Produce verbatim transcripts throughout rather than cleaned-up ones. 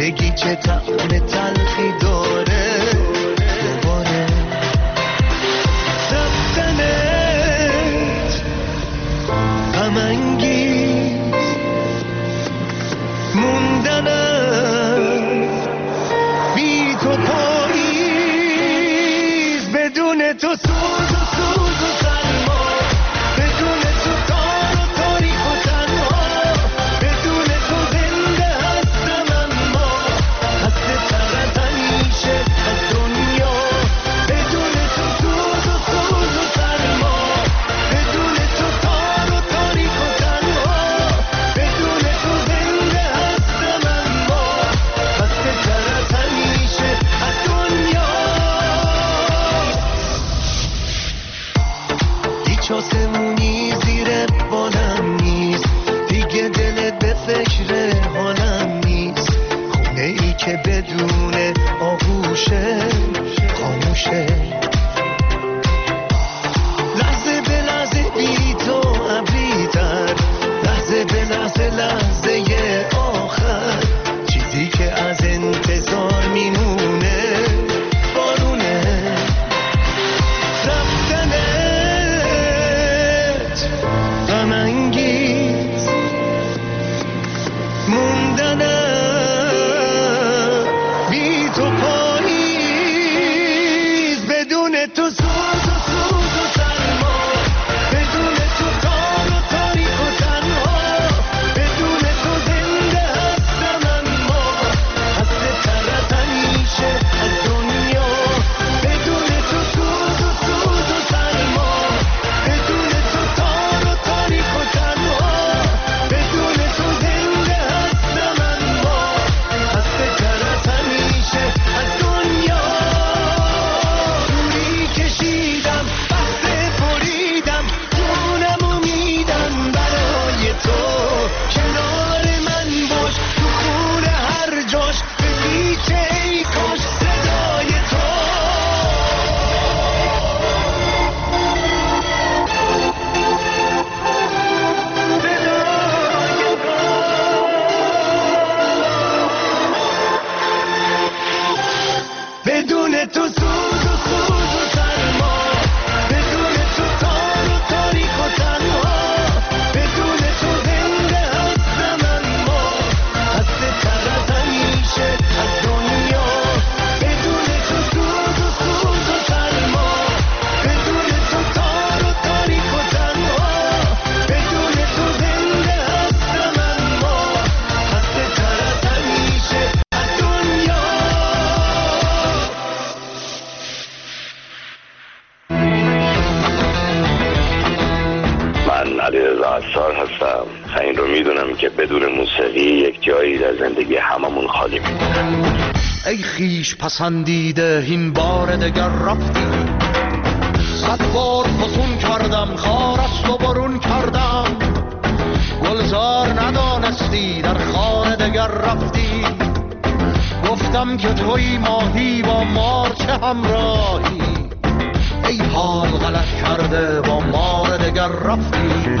زندگی چه طعم تلخی داره دوباره رفتنت غم انگیز موندنت بی تو پاییز بدون تو سوز و سوز و سرما بدون تو تار و تاریک و تنها بدون تو زنده هستم اما خسته تر از همیشه از دنیا بدون تو سوز و سوز و سرما بدون تو تار و تاریک و تنها بدون تو زنده هستم اما خسته تر از همیشه از دنیا هیچ آسمونی زیر بالم نیست دیگه دلت به فکر حالم نیست خونه ای که بدون آغوشه خاموشه لحظه به لحظه بی تو ابریتر لحظه به لحظه لحظه آخر چیزی که از انتظار میمونه بارونه رفتنت غم انگیز موندنت بی تو پاییز بدون تو سوز و سوز و سرما بدون تو تار و تاریک و تنها بدون تو زنده هستم اما خسته تر از همیشه از دنیا بدون تو سوز و سوز و سرما بدون تو تار و تاریک و تنها بدون تو زنده هستم اما خسته تر از همیشه از دنیا دوری کشیدم بحثه بریدم جونم و میدم برای تو کنار من باش تو خونه هر جاش به پیچه ای کاش صدای تو بدون تو سوز و سوز و سرما بدون تو تار و تاریک و تنها بدون تو زنده هستم اما خسته تر از همیشه از دنیا بدون تو سوز و سوز و سرما بدون تو تار و تاریک و تنها بدون تو زنده هستم اما خسته تر از همیشه از دنیا من علیرضا عطار هستم و این رو میدونم که بدون موسیقی یک جایی در زندگی هممون خالی میمونه. ای خیش پسندیده این بار دگر رفتی صد بار فسون کردم خار است و برون کردم گلزار ندانستی در خانه دگر رفتی گفتم که توی ماهی با مار چه همراهی ای حال غلط کرده با مار دگر رفتی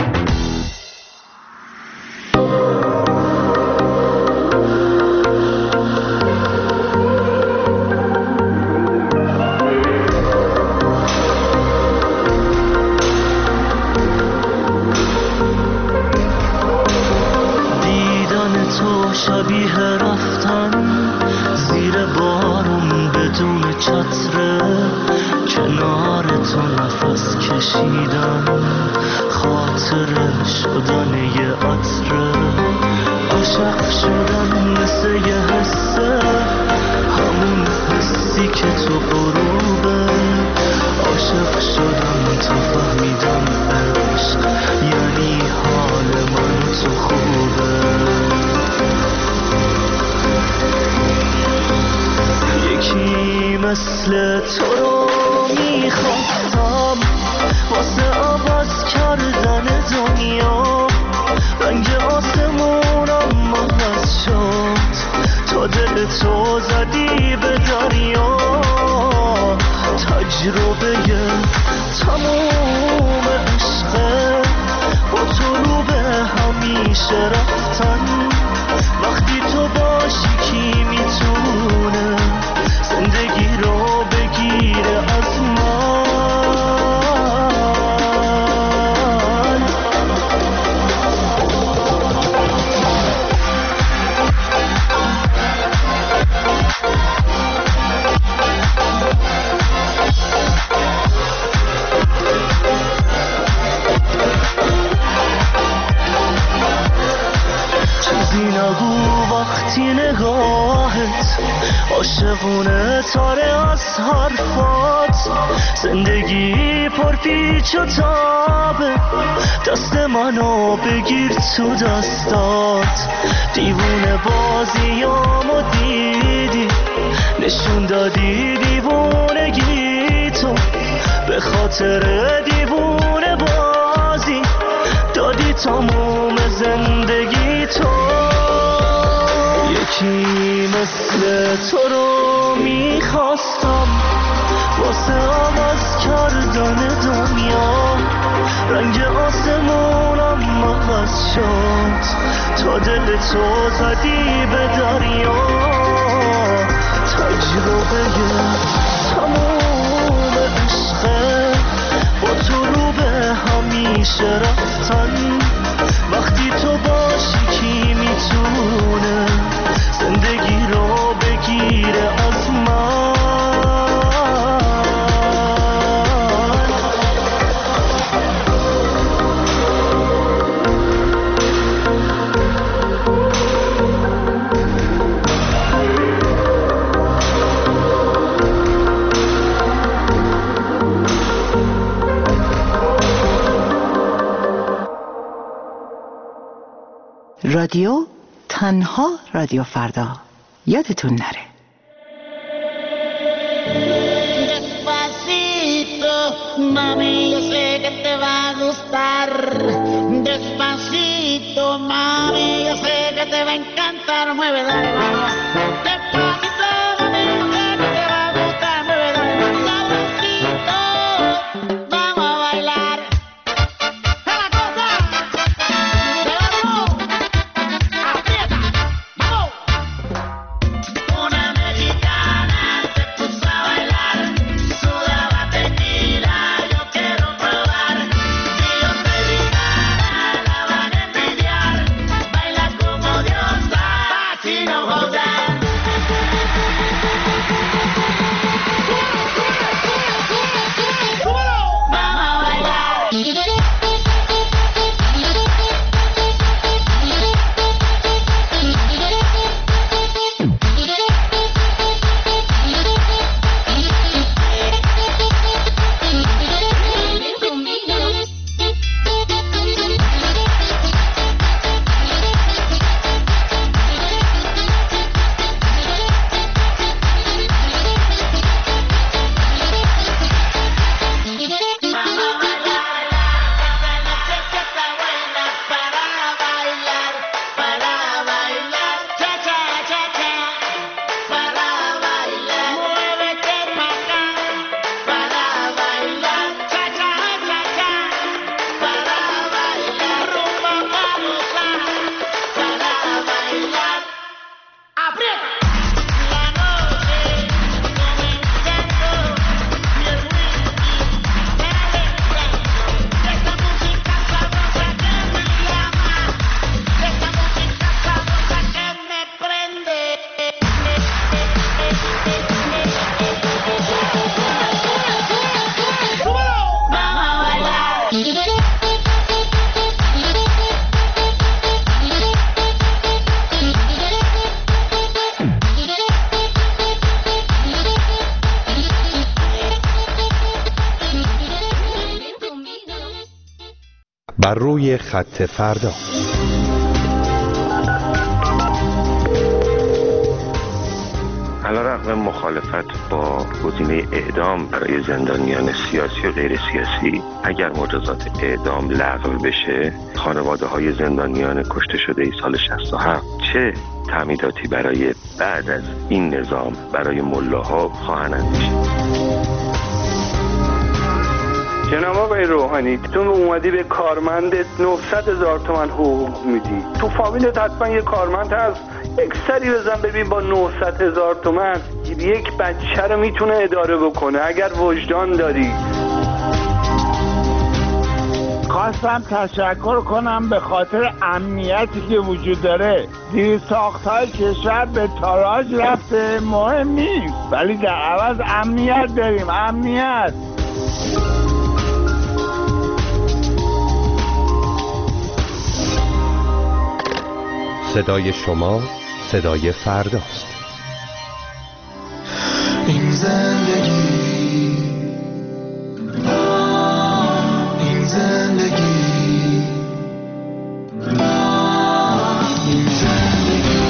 دیدن تو شبیه رفتن زیر بارون بدون چتره کنار تو نفس کشیدن خاطره شدن یه عطره عاشق شدن مثل یه حسه همون حسی که تو غروبه عاشق شدم تو فهمیدم عشق یعنی حال من تو خوبه یکی مثل تو رو میخواستم واسه عوض کردن دنیا رنگ آسمونم عوض شد تا دل تو زدی به دریا تجربه تموم عشقه با تو رو به همیشه رفتن وقتی تو باشی کی چیزی نگو وقتی نگاهت عاشقونه تاره از حرفات. زندگی پرپیچ و تابه، دست منو بگیر تو دستات. دیوونه بازیامو دیدی، نشون دادی دیوونگی تو. به خاطر دیوونه بازی دادی تموم زندگی تو. یکی مثل تو رو میخواستم واسه آغاز کردن دنیا. رنگ آسمونم عوض شد تا دل تو زدی به دریا. تجربه تموم عشقه با تو رو به همیشه رفتن. وقتی تو باشی کی میتونه زندگی رو بگیره از من. رادیو تنها رادیو فردا، یادتون نره. Despacito, mami, yo sé que te va a gustar. Despacito, mami, yo sé que te va a encantar. Mueve, dale, vamos. Despacito, mami, yo sé que te va a gustar. Mueve, dale, sabrosito, vamos a bailar. ¡Es la cosa! ¡Se vamos! ¡Aprieta! ¡Vamos! Una mexicana se puso a bailar, sudaba tequila, yo quiero probar. Si yo soy mexicana, la van a envidiar. Baila como diosa, así no jodan. Vamos a bailar. بر روی خط فردا. علیرغم مخالفت با گزینه اعدام برای زندانیان سیاسی و غیر سیاسی، اگر مجازات اعدام لغو بشه، خانواده های زندانیان کشته شده سال شصت و هفت چه تعمیداتی برای بعد از این نظام برای ملاها خواهند اندیشید؟ جناب آقای روحانی، تو اومدی به کارمندت نهصد هزار تومان حقوق میدی. تو فامیلت حتما یه کارمند هست، یک سری بزن ببین با نهصد هزار تومان یک بچه رو میتونه اداره بکنه اگر وجدان داری. خواستم تشکر کنم به خاطر امنیتی که وجود داره. زیر ساخت‌های کشور به تاراج رفته، مهم نیست، ولی در عوض امنیت داریم. امنیت صدای شما صدای فرداست. این زندگی، این زندگی، این زندگی،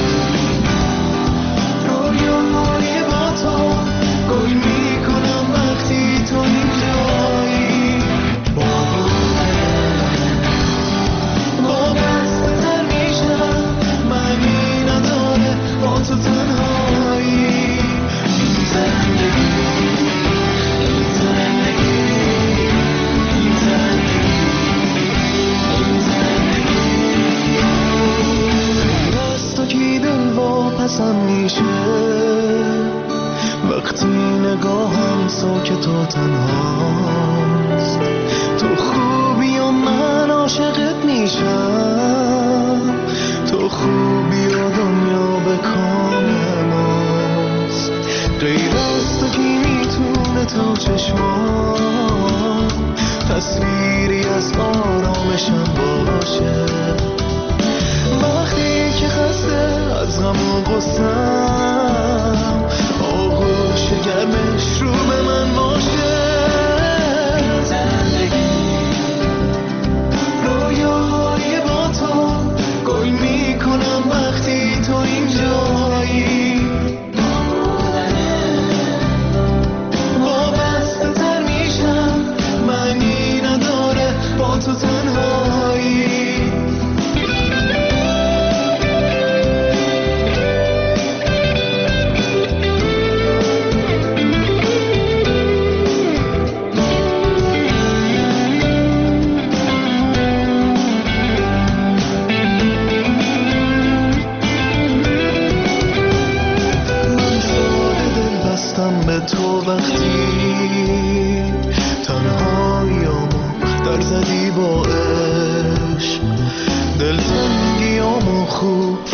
رویاهای با تو گل میکنم وقتی تو اینجایی، با با بسته تر میشم، معنی نداره با تو تنهایی. این زندگی، این زندگی، این زندگی، این زندگی، از تو کی دل واپسم میشه وقتی نگاهم ساکت و تنهاست. تو خوبی و من عاشقت میشم، تو خوبی و دنیا به کام ماست. غیر از تو کی میتونه تو چشمام تصویری از آرامشم باشه، وقتی که خسته از غم و غصه‌ام آغوش گرمش رو به من باشه. زندگی، رویاهای با تو گل میکنم وقتی تو اینجایی، با بسته تر میشم، معنی نداره با تو تنهایی. به تو وقتی تنهاییامو در زدی با عشق، دلتنگیامو خوب